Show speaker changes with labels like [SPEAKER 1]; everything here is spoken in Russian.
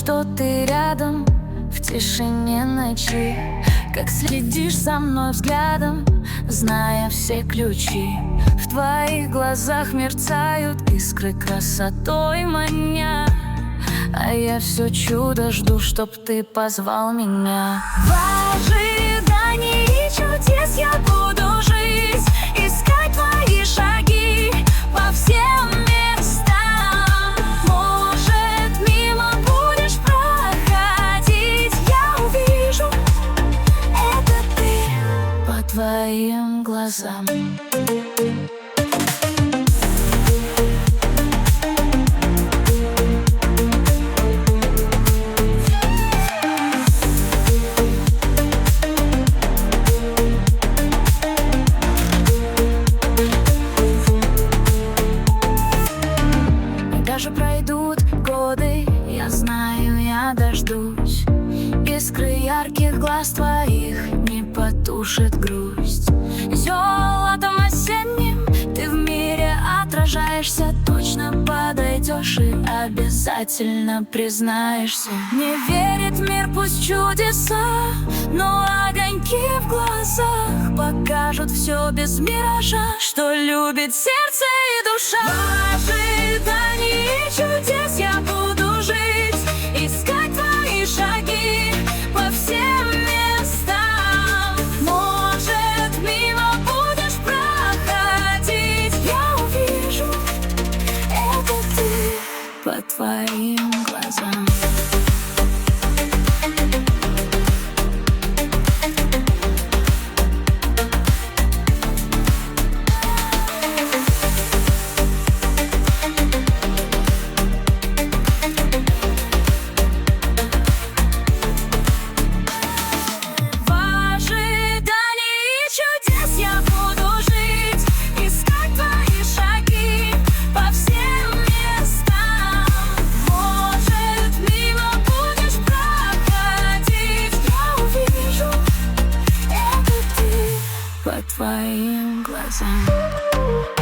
[SPEAKER 1] что ты рядом в тишине ночи, как следишь за мной взглядом, зная все ключи. В твоих глазах мерцают искры красотой маня, а я все чудо жду, чтоб ты позвал меня. В ожидании чудес я буду жить, искать твои шаги по всем местам. Может, мимо будешь проходить, я увижу, это ты по твоим глазам. Даже пройдут годы, я знаю, я дождусь. Искры ярких глаз твоих не потушит грусть. Золотом осенним ты в мире отражаешься, точно подойдешь и обязательно признаешься. Не верит мир, пусть чудеса, но огоньки в глазах покажут все без миража, что любит сердце и душа. В ожидании чудес я буду жить, искать твои шаги по всем местам. Может, мимо будешь проходить, я увижу, это ты по твоим глазам. Я буду жить, искать твои шаги по всем местам. Может, мимо будешь проходить, я увижу, это ты по твоим глазам.